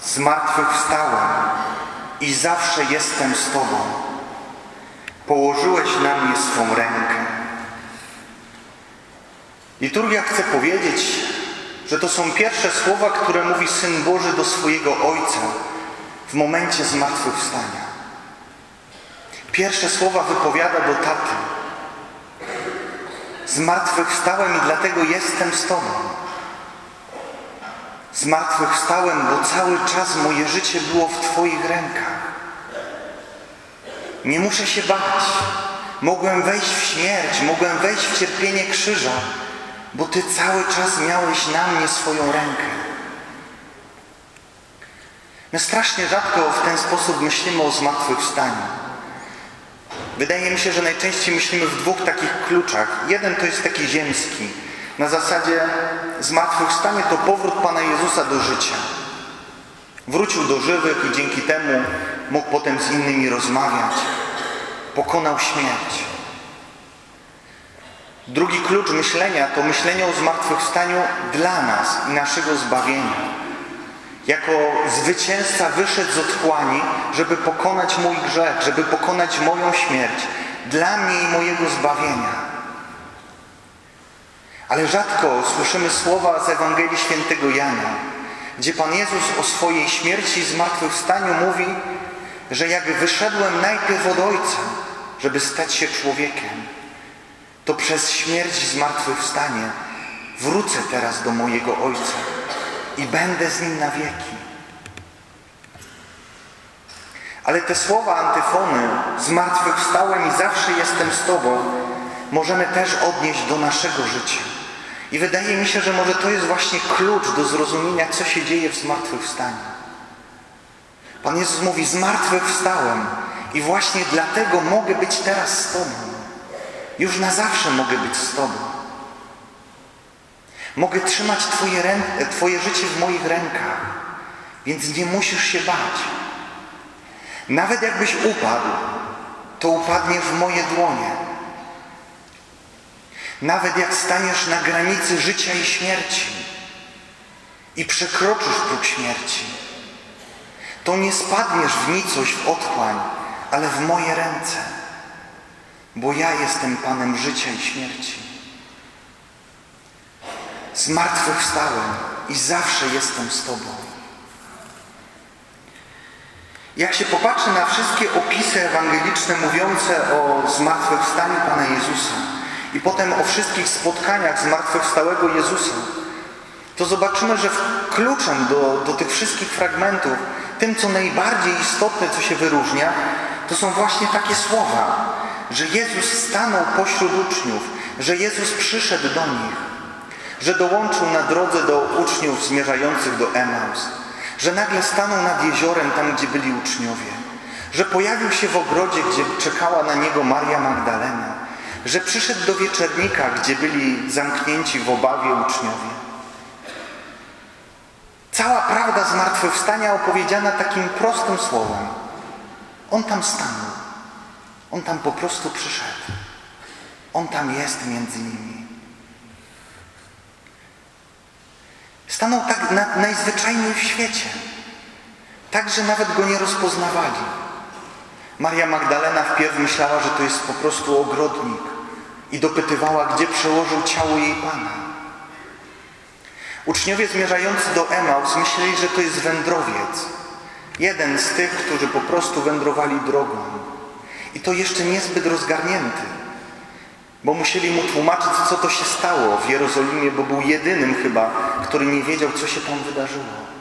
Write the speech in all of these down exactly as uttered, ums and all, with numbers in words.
Zmartwychwstałem i zawsze jestem z Tobą. Położyłeś na mnie swą rękę. Liturgia chce powiedzieć, że to są pierwsze słowa, które mówi Syn Boży do swojego Ojca w momencie zmartwychwstania. Pierwsze słowa wypowiada do taty. Zmartwychwstałem i dlatego jestem z Tobą. Zmartwychwstałem, bo cały czas moje życie było w Twoich rękach. Nie muszę się bać. Mogłem wejść w śmierć, mogłem wejść w cierpienie krzyża, bo Ty cały czas miałeś na mnie swoją rękę. My strasznie rzadko w ten sposób myślimy o zmartwychwstaniu. Wydaje mi się, że najczęściej myślimy w dwóch takich kluczach. Jeden to jest taki ziemski. Na zasadzie zmartwychwstanie to powrót Pana Jezusa do życia. Wrócił do żywych i dzięki temu mógł potem z innymi rozmawiać. Pokonał śmierć. Drugi klucz myślenia to myślenie o zmartwychwstaniu dla nas i naszego zbawienia. Jako zwycięzca wyszedł z otchłani, żeby pokonać mój grzech, żeby pokonać moją śmierć, dla mnie i mojego zbawienia. Ale rzadko słyszymy słowa z Ewangelii Świętego Jana, gdzie Pan Jezus o swojej śmierci i zmartwychwstaniu mówi, że jak wyszedłem najpierw od Ojca, żeby stać się człowiekiem, to przez śmierć i zmartwychwstanie wrócę teraz do mojego Ojca i będę z Nim na wieki. Ale te słowa antyfony, zmartwychwstałem i zawsze jestem z Tobą, możemy też odnieść do naszego życia. I wydaje mi się, że może to jest właśnie klucz do zrozumienia, co się dzieje w zmartwychwstaniu. Pan Jezus mówi, zmartwychwstałem i właśnie dlatego mogę być teraz z Tobą. Już na zawsze mogę być z Tobą. Mogę trzymać Twoje, rę- Twoje życie w moich rękach, więc nie musisz się bać. Nawet jakbyś upadł, to upadniesz w moje dłonie. Nawet jak staniesz na granicy życia i śmierci i przekroczysz próg śmierci, to nie spadniesz w nicość, w otchłań, ale w moje ręce, bo ja jestem Panem życia i śmierci. Zmartwychwstałem i zawsze jestem z Tobą. Jak się popatrzy na wszystkie opisy ewangeliczne mówiące o zmartwychwstaniu Pana Jezusa i potem o wszystkich spotkaniach zmartwychwstałego Jezusa, to zobaczymy, że kluczem do, do tych wszystkich fragmentów, tym co najbardziej istotne, co się wyróżnia, to są właśnie takie słowa, że Jezus stanął pośród uczniów, że Jezus przyszedł do nich, że dołączył na drodze do uczniów zmierzających do Emaus, że nagle stanął nad jeziorem, tam gdzie byli uczniowie, że pojawił się w ogrodzie, gdzie czekała na Niego Maria Magdalena, że przyszedł do wieczernika, gdzie byli zamknięci w obawie uczniowie. Cała prawda zmartwychwstania opowiedziana takim prostym słowem. On tam stanął. On tam po prostu przyszedł. On tam jest między nimi. Stanął tak na, najzwyczajniej w świecie. Tak, że nawet Go nie rozpoznawali. Maria Magdalena wpierw myślała, że to jest po prostu ogrodnik i dopytywała, gdzie przełożył ciało jej Pana. Uczniowie zmierzający do Emaus myśleli, że to jest wędrowiec. Jeden z tych, którzy po prostu wędrowali drogą. I to jeszcze niezbyt rozgarnięty, bo musieli mu tłumaczyć, co to się stało w Jerozolimie, bo był jedynym chyba, który nie wiedział, co się tam wydarzyło.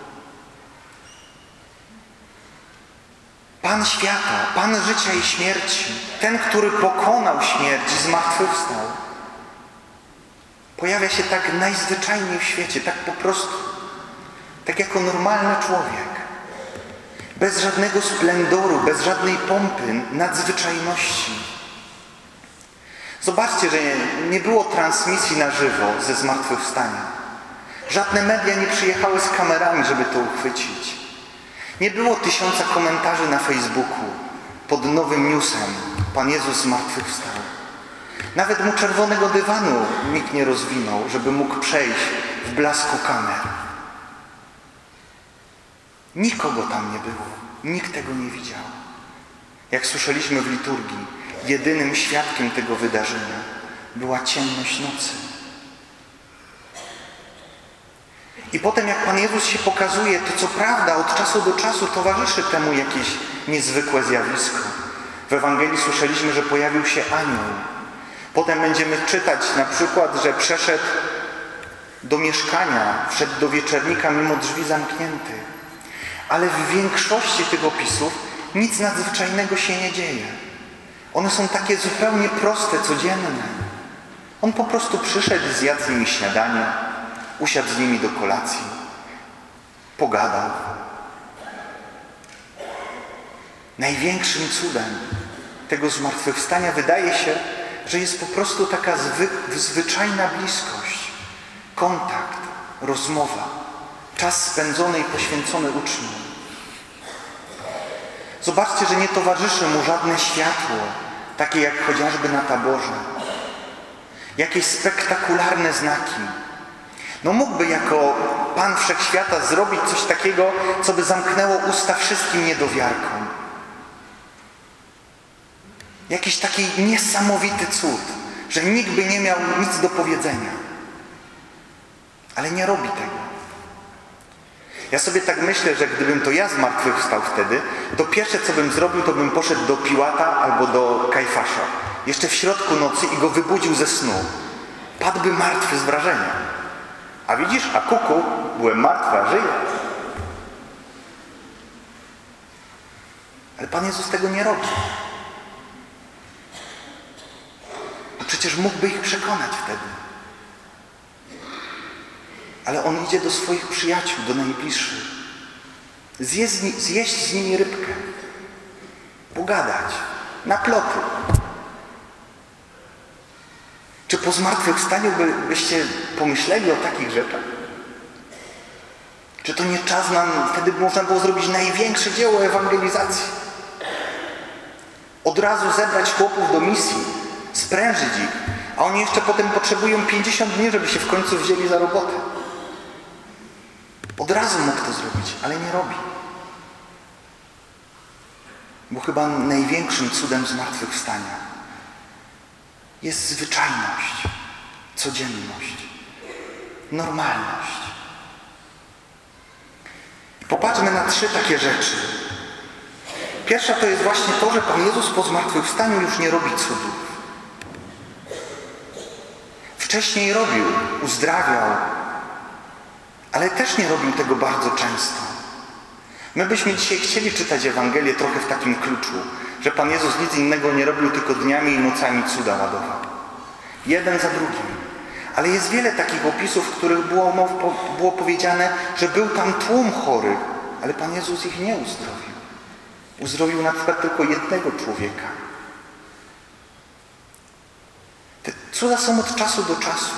Pan świata, Pan życia i śmierci, ten, który pokonał śmierć i zmartwychwstał, pojawia się tak najzwyczajniej w świecie, tak po prostu, tak jako normalny człowiek. Bez żadnego splendoru, bez żadnej pompy, nadzwyczajności. Zobaczcie, że nie było transmisji na żywo ze zmartwychwstania. Żadne media nie przyjechały z kamerami, żeby to uchwycić. Nie było tysiąca komentarzy na Facebooku pod nowym newsem. Pan Jezus zmartwychwstał. Nawet mu czerwonego dywanu nikt nie rozwinął, żeby mógł przejść w blasku kamer. Nikogo tam nie było. Nikt tego nie widział. Jak słyszeliśmy w liturgii, jedynym świadkiem tego wydarzenia była ciemność nocy. I potem jak Pan Jezus się pokazuje, to co prawda od czasu do czasu towarzyszy temu jakieś niezwykłe zjawisko. W Ewangelii słyszeliśmy, że pojawił się anioł. Potem będziemy czytać na przykład, że przeszedł do mieszkania, wszedł do wieczernika mimo drzwi zamkniętych. Ale w większości tych opisów nic nadzwyczajnego się nie dzieje. One są takie zupełnie proste, codzienne. On po prostu przyszedł, zjadł z nimi śniadanie, usiadł z nimi do kolacji, pogadał. Największym cudem tego zmartwychwstania wydaje się, że jest po prostu taka zwy, zwyczajna bliskość, kontakt, rozmowa, czas spędzony i poświęcony uczniom. Zobaczcie, że nie towarzyszy mu żadne światło, takie jak chociażby na taborze. Jakieś spektakularne znaki. No mógłby jako Pan Wszechświata zrobić coś takiego, co by zamknęło usta wszystkim niedowiarkom. Jakiś taki niesamowity cud, że nikt by nie miał nic do powiedzenia. Ale nie robi tego. Ja sobie tak myślę, że gdybym to ja zmartwychwstał wtedy, to pierwsze co bym zrobił, to bym poszedł do Piłata albo do Kajfasza. Jeszcze w środku nocy i go wybudził ze snu. Padłby martwy z wrażenia. A widzisz, a kuku, byłem martwa, żyję. Ale Pan Jezus tego nie robi. A przecież mógłby ich przekonać wtedy. Ale On idzie do swoich przyjaciół, do najbliższych. Zjeść z, ni- zjeść z nimi rybkę. Pogadać. Na ploty. Czy po zmartwychwstaniu by, byście pomyśleli o takich rzeczach? Czy to nie czas nam, wtedy można było zrobić największe dzieło ewangelizacji? Od razu zebrać chłopów do misji, sprężyć ich, a oni jeszcze potem potrzebują pięćdziesiąt dni, żeby się w końcu wzięli za robotę. Od razu mógł to zrobić, ale nie robi. Bo chyba największym cudem zmartwychwstania jest zwyczajność, codzienność, normalność. Popatrzmy na trzy takie rzeczy. Pierwsza to jest właśnie to, że Pan Jezus po zmartwychwstaniu już nie robi cudów. Wcześniej robił, uzdrawiał, ale też nie robił tego bardzo często. My byśmy dzisiaj chcieli czytać Ewangelię trochę w takim kluczu, że Pan Jezus nic innego nie robił, tylko dniami i nocami cuda ładował. Jeden za drugim. Ale jest wiele takich opisów, w których było, było powiedziane, że był tam tłum chorych, ale Pan Jezus ich nie uzdrowił. Uzdrowił na przykład tylko jednego człowieka. Te cuda są od czasu do czasu.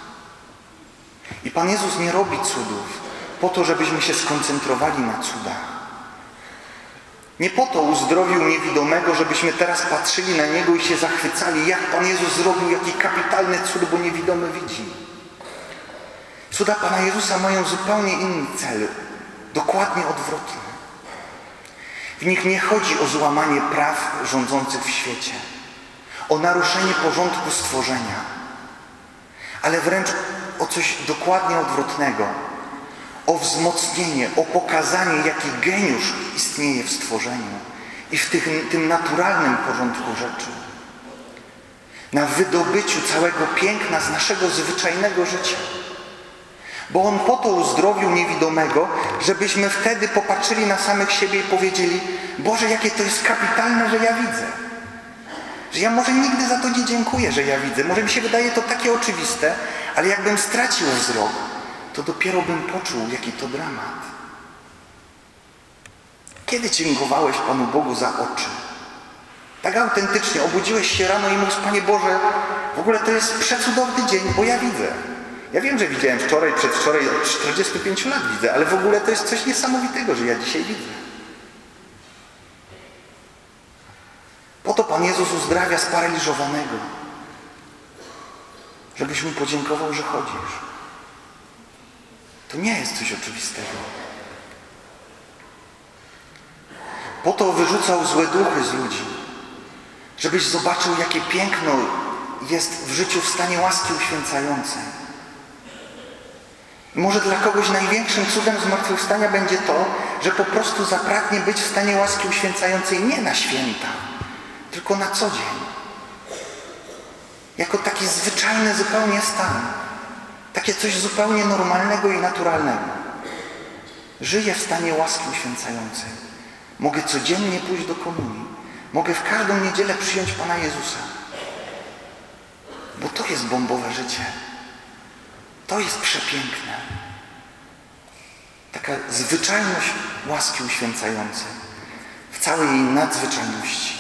I Pan Jezus nie robi cudów po to, żebyśmy się skoncentrowali na cudach. Nie po to uzdrowił niewidomego, żebyśmy teraz patrzyli na Niego i się zachwycali, jak Pan Jezus zrobił, jaki kapitalny cud, bo niewidomy widzi. Cuda Pana Jezusa mają zupełnie inny cel, dokładnie odwrotny. W nich nie chodzi o złamanie praw rządzących w świecie, o naruszenie porządku stworzenia, ale wręcz o coś dokładnie odwrotnego, o wzmocnienie, o pokazanie, jaki geniusz istnieje w stworzeniu i w tym, tym naturalnym porządku rzeczy. Na wydobyciu całego piękna z naszego zwyczajnego życia. Bo On po to uzdrowił niewidomego, żebyśmy wtedy popatrzyli na samych siebie i powiedzieli: Boże, jakie to jest kapitalne, że ja widzę. Że ja może nigdy za to nie dziękuję, że ja widzę. Może mi się wydaje to takie oczywiste, ale jakbym stracił wzrok, to dopiero bym poczuł, jaki to dramat. Kiedy dziękowałeś Panu Bogu za oczy? Tak autentycznie obudziłeś się rano i mówisz: Panie Boże, w ogóle to jest przecudowny dzień, bo ja widzę. Ja wiem, że widziałem wczoraj, przedwczoraj, od czterdziestu pięciu lat widzę, ale w ogóle to jest coś niesamowitego, że ja dzisiaj widzę. Po to Pan Jezus uzdrawia sparaliżowanego, żebyś Mu podziękował, że chodzisz. To nie jest coś oczywistego. Po to wyrzucał złe duchy z ludzi, żebyś zobaczył, jakie piękno jest w życiu w stanie łaski uświęcającej. I może dla kogoś największym cudem zmartwychwstania będzie to, że po prostu zapragnie być w stanie łaski uświęcającej nie na święta, tylko na co dzień. Jako taki zwyczajny zupełnie stan. Takie coś zupełnie normalnego i naturalnego. Żyję w stanie łaski uświęcającej. Mogę codziennie pójść do komunii. Mogę w każdą niedzielę przyjąć Pana Jezusa. Bo to jest bombowe życie. To jest przepiękne. Taka zwyczajność łaski uświęcającej. W całej jej nadzwyczajności.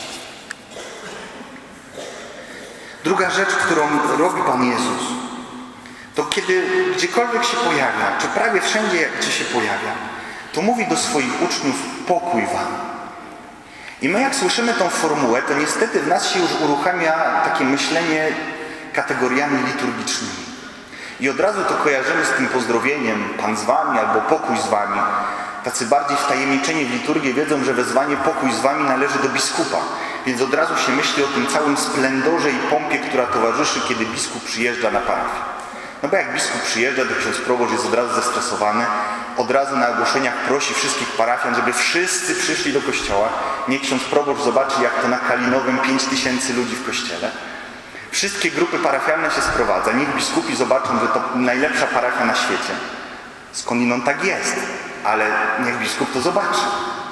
Druga rzecz, którą robi Pan Jezus, to kiedy gdziekolwiek się pojawia, czy prawie wszędzie, gdzie się pojawia, to mówi do swoich uczniów: pokój wam. I my, jak słyszymy tą formułę, to niestety w nas się już uruchamia takie myślenie kategoriami liturgicznymi. I od razu to kojarzymy z tym pozdrowieniem: Pan z wami albo pokój z wami. Tacy bardziej wtajemniczeni w liturgię wiedzą, że wezwanie pokój z wami należy do biskupa. Więc od razu się myśli o tym całym splendorze i pompie, która towarzyszy, kiedy biskup przyjeżdża na parafię. No bo jak biskup przyjeżdża, to ksiądz proboszcz jest od razu zestresowany. Od razu na ogłoszeniach prosi wszystkich parafian, żeby wszyscy przyszli do kościoła. Niech ksiądz proboszcz zobaczy, jak to na Kalinowym pięć tysięcy ludzi w kościele. Wszystkie grupy parafialne się sprowadza. Niech biskupi zobaczą, że to najlepsza parafia na świecie. Skądinąd tak jest, ale niech biskup to zobaczy.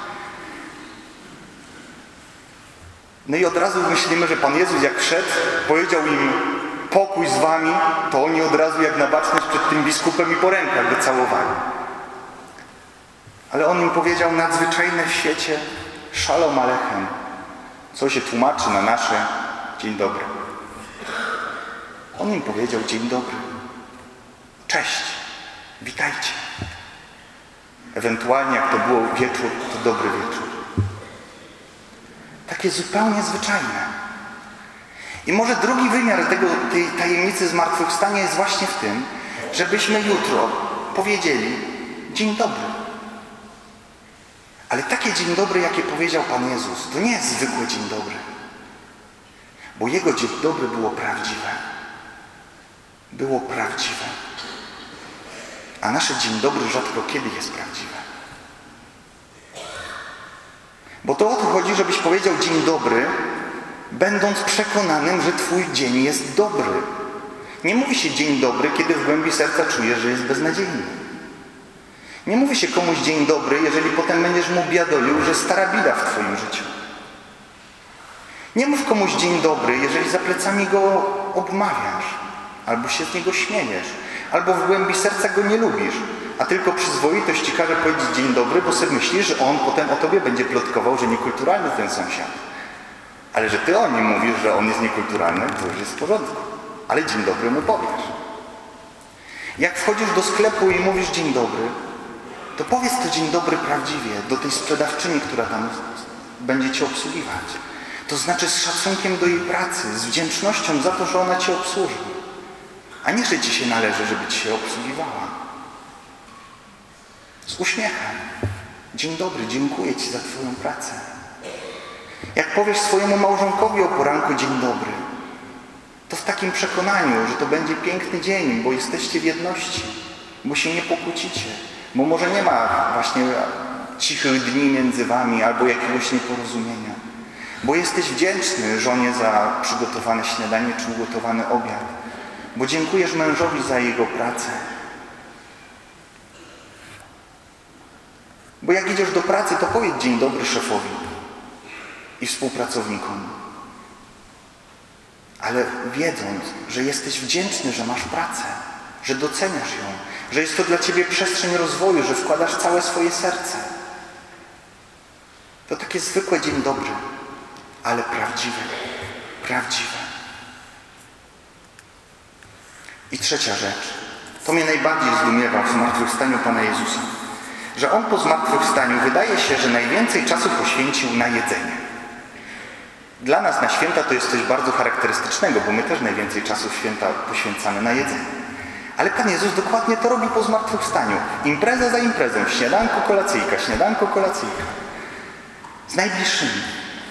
No i od razu myślimy, że Pan Jezus jak wszedł, powiedział im: pokój z wami, to oni od razu jak na baczność przed tym biskupem i po rękach go całowali. Ale on im powiedział nadzwyczajne w świecie Shalom Alechem, co się tłumaczy na nasze dzień dobry. On im powiedział: dzień dobry, cześć, witajcie. Ewentualnie jak to było wieczór, to dobry wieczór. Takie zupełnie zwyczajne. I może drugi wymiar tego, tej tajemnicy zmartwychwstania jest właśnie w tym, żebyśmy jutro powiedzieli: dzień dobry. Ale takie dzień dobry, jakie powiedział Pan Jezus, to nie jest zwykłe dzień dobry. Bo Jego dzień dobry było prawdziwe. Było prawdziwe. A nasze dzień dobry rzadko kiedy jest prawdziwe. Bo to o to chodzi, żebyś powiedział dzień dobry, będąc przekonanym, że Twój dzień jest dobry. Nie mówi się dzień dobry, kiedy w głębi serca czujesz, że jest beznadziejny. Nie mówi się komuś dzień dobry, jeżeli potem będziesz mu biadolił, że stara bida w Twoim życiu. Nie mów komuś dzień dobry, jeżeli za plecami go obmawiasz, albo się z niego śmiejesz, albo w głębi serca go nie lubisz, a tylko przyzwoitość ci każe powiedzieć dzień dobry, bo sobie myślisz, że on potem o tobie będzie plotkował, że niekulturalny ten sąsiad. Ale że ty o nim mówisz, że on jest niekulturalny, to już jest w porządku. Ale dzień dobry mu powiesz. Jak wchodzisz do sklepu i mówisz dzień dobry, to powiedz to dzień dobry prawdziwie do tej sprzedawczyni, która tam będzie cię obsługiwać. To znaczy z szacunkiem do jej pracy, z wdzięcznością za to, że ona cię obsłuży. A nie, że ci się należy, żeby ci się obsługiwała. Z uśmiechem. Dzień dobry, dziękuję ci za twoją pracę. Jak powiesz swojemu małżonkowi o poranku dzień dobry, to w takim przekonaniu, że to będzie piękny dzień, bo jesteście w jedności, bo się nie pokłócicie, bo może nie ma właśnie cichych dni między wami albo jakiegoś nieporozumienia, bo jesteś wdzięczny żonie za przygotowane śniadanie czy ugotowany obiad, bo dziękujesz mężowi za jego pracę. Bo jak idziesz do pracy, to powiedz dzień dobry szefowi i współpracownikom. Ale wiedząc, że jesteś wdzięczny, że masz pracę, że doceniasz ją, że jest to dla ciebie przestrzeń rozwoju, że wkładasz całe swoje serce. To takie zwykłe dzień dobry, ale prawdziwe, prawdziwe. I trzecia rzecz, to mnie najbardziej zdumiewa w zmartwychwstaniu Pana Jezusa, że On po zmartwychwstaniu wydaje się, że najwięcej czasu poświęcił na jedzenie. Dla nas na święta to jest coś bardzo charakterystycznego, bo my też najwięcej czasu święta poświęcamy na jedzenie. Ale Pan Jezus dokładnie to robi po zmartwychwstaniu. Impreza za imprezą, śniadanko, kolacyjka, śniadanko, kolacyjka. z najbliższymi.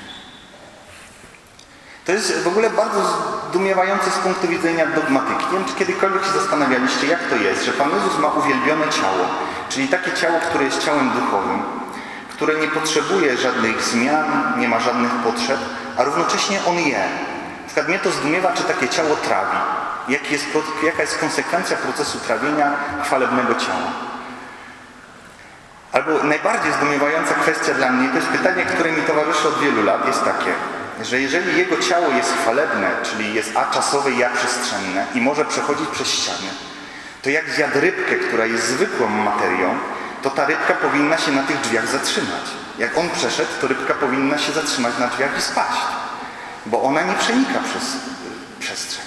To jest w ogóle bardzo zdumiewające z punktu widzenia dogmatyki. Nie wiem, czy kiedykolwiek się zastanawialiście, jak to jest, że Pan Jezus ma uwielbione ciało, czyli takie ciało, które jest ciałem duchowym, które nie potrzebuje żadnych zmian, nie ma żadnych potrzeb, a równocześnie On je. Na przykład mnie to zdumiewa, czy takie ciało trawi. Jak jest, jaka jest konsekwencja procesu trawienia chwalebnego ciała. Albo najbardziej zdumiewająca kwestia dla mnie, to jest pytanie, które mi towarzyszy od wielu lat, jest takie, że jeżeli Jego ciało jest chwalebne, czyli jest a czasowe i a przestrzenne i może przechodzić przez ściany, to jak zjadł rybkę, która jest zwykłą materią, to ta rybka powinna się na tych drzwiach zatrzymać. Jak On przeszedł, to rybka powinna się zatrzymać na drzwiach i spaść, bo ona nie przenika przez przestrzeń.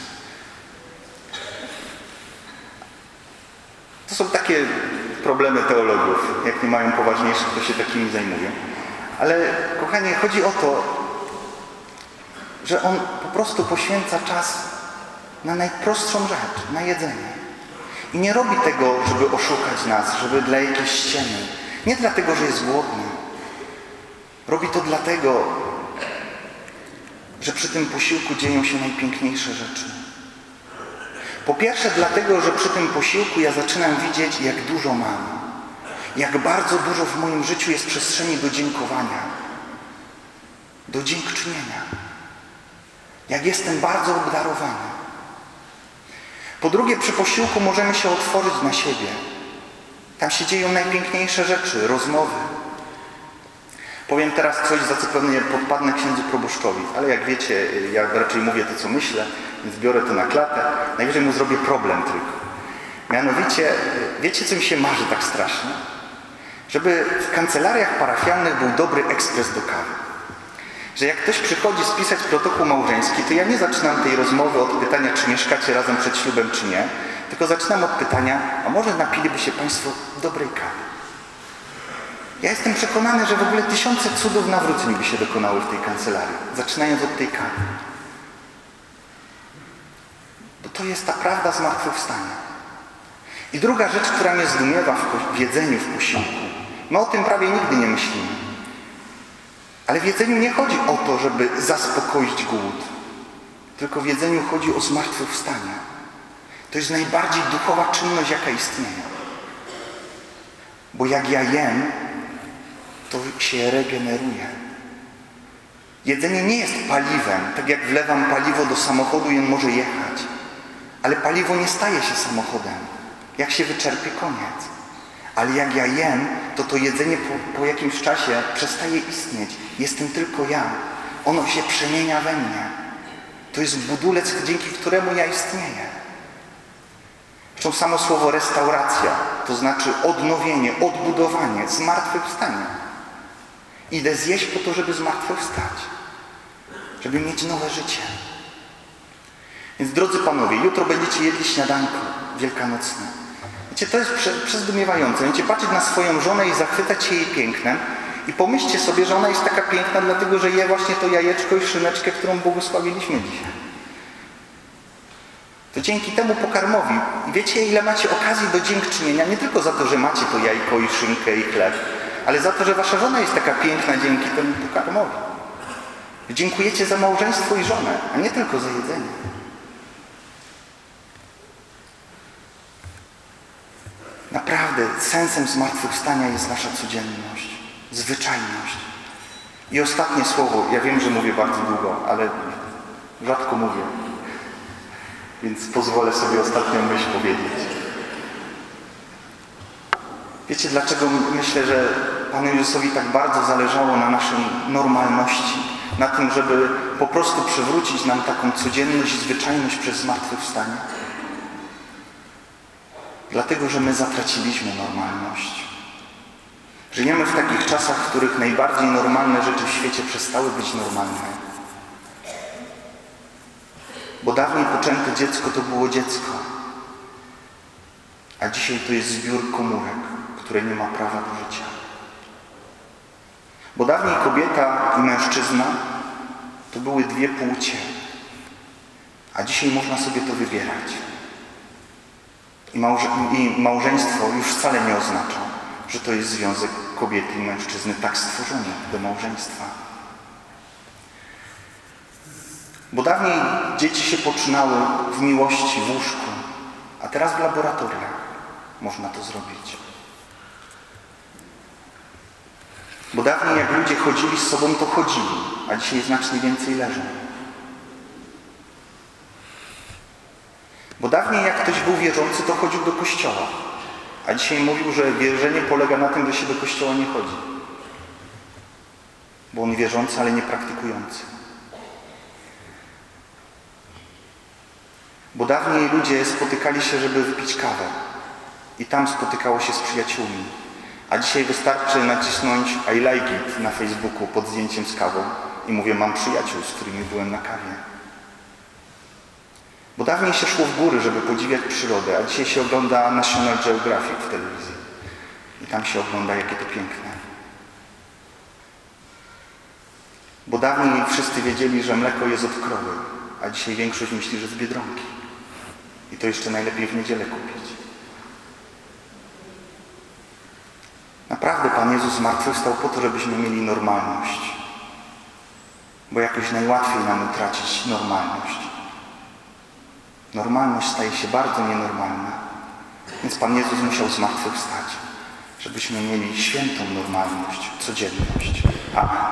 To są takie problemy teologów. Jak nie mają poważniejszych, to się takimi zajmują. Ale, kochanie, chodzi o to, że On po prostu poświęca czas na najprostszą rzecz, na jedzenie. I nie robi tego, żeby oszukać nas, żeby dla jakiejś ściemy. Nie dlatego, że jest głodny. Robi to dlatego, że przy tym posiłku dzieją się najpiękniejsze rzeczy. Po pierwsze dlatego, że przy tym posiłku ja zaczynam widzieć, jak dużo mam. Jak bardzo dużo w moim życiu jest przestrzeni do dziękowania. Do dziękczynienia. Jak jestem bardzo obdarowany. Po drugie, przy posiłku możemy się otworzyć na siebie. Tam się dzieją najpiękniejsze rzeczy, rozmowy. Powiem teraz coś, za co pewnie podpadnę księdzu proboszczowi, ale jak wiecie, ja raczej mówię to, co myślę, więc biorę to na klatę. Najwyżej mu zrobię problem tylko. Mianowicie, wiecie, co mi się marzy tak strasznie? Żeby w kancelariach parafialnych był dobry ekspres do kawy. Że jak ktoś przychodzi spisać protokół małżeński, to ja nie zaczynam tej rozmowy od pytania, czy mieszkacie razem przed ślubem, czy nie, tylko zaczynam od pytania, a może napiliby się Państwo dobrej kawy? Ja jestem przekonany, że w ogóle tysiące cudów nawróceń by się dokonały w tej kancelarii, zaczynając od tej kawy. Bo to jest ta prawda zmartwychwstania. I druga rzecz, która mnie zdumiewa w jedzeniu, w posiłku. My o tym prawie nigdy nie myślimy. Ale w jedzeniu nie chodzi o to, żeby zaspokoić głód. Tylko w jedzeniu chodzi o zmartwychwstanie. To jest najbardziej duchowa czynność, jaka istnieje. Bo jak ja jem, to się regeneruje. Jedzenie nie jest paliwem. Tak jak wlewam paliwo do samochodu i on może jechać. Ale paliwo nie staje się samochodem. Jak się wyczerpie, koniec. Ale jak ja jem, to to jedzenie po, po jakimś czasie przestaje istnieć. Jestem tylko ja. Ono się przemienia we mnie. To jest budulec, dzięki któremu ja istnieję. Zresztą samo słowo restauracja, to znaczy odnowienie, odbudowanie, zmartwychwstanie. Idę zjeść po to, żeby zmartwychwstać. Żeby mieć nowe życie. Więc drodzy panowie, jutro będziecie jedli śniadanko wielkanocne. Wiecie, to jest prze, przezdumiewające. Będziecie patrzeć na swoją żonę i zachwycać się jej pięknem i pomyślcie sobie, że ona jest taka piękna, dlatego że je właśnie to jajeczko i szyneczkę, którą błogosławiliśmy dzisiaj. To dzięki temu pokarmowi. I wiecie, ile macie okazji do dziękczynienia, nie tylko za to, że macie to jajko i szynkę i chleb, ale za to, że wasza żona jest taka piękna dzięki temu pokarmowi. Dziękujecie za małżeństwo i żonę, a nie tylko za jedzenie. Naprawdę sensem zmartwychwstania jest nasza codzienność, zwyczajność. I ostatnie słowo, ja wiem, że mówię bardzo długo, ale rzadko mówię, więc pozwolę sobie ostatnią myśl powiedzieć. Wiecie, dlaczego myślę, że Panu Jezusowi tak bardzo zależało na naszej normalności, na tym, żeby po prostu przywrócić nam taką codzienność i zwyczajność przez zmartwychwstanie? Dlatego, że my zatraciliśmy normalność. Żyjemy w takich czasach, w których najbardziej normalne rzeczy w świecie przestały być normalne. Bo dawniej poczęte dziecko to było dziecko, a dzisiaj to jest zbiór komórek, które nie ma prawa do życia. Bo dawniej kobieta i mężczyzna to były dwie płcie, a dzisiaj można sobie to wybierać. I, małże- I małżeństwo już wcale nie oznacza, że to jest związek kobiety i mężczyzny tak stworzone do małżeństwa. Bo dawniej dzieci się poczynały w miłości, w łóżku, a teraz w laboratoriach można to zrobić. Bo dawniej jak ludzie chodzili z sobą, to chodzili, a dzisiaj znacznie więcej leżą. Bo dawniej jak ktoś był wierzący, to chodził do kościoła, a dzisiaj mówił, że wierzenie polega na tym, że się do kościoła nie chodzi. Bo on wierzący, ale nie praktykujący. Bo dawniej ludzie spotykali się, żeby wypić kawę i tam spotykało się z przyjaciółmi. A dzisiaj wystarczy nacisnąć I like it na Facebooku pod zdjęciem z kawą i mówię, mam przyjaciół, z którymi byłem na kawie. Bo dawniej się szło w góry, żeby podziwiać przyrodę, a dzisiaj się ogląda National Geographic w telewizji. I tam się ogląda, jakie to piękne. Bo dawniej wszyscy wiedzieli, że mleko jest od krowy, a dzisiaj większość myśli, że z Biedronki. I to jeszcze najlepiej w niedzielę kupić. Naprawdę Pan Jezus zmartwychwstał po to, żebyśmy mieli normalność. Bo jakoś najłatwiej nam utracić normalność. Normalność staje się bardzo nienormalna. Więc Pan Jezus musiał zmartwychwstać, żebyśmy mieli świętą normalność, codzienność. Amen.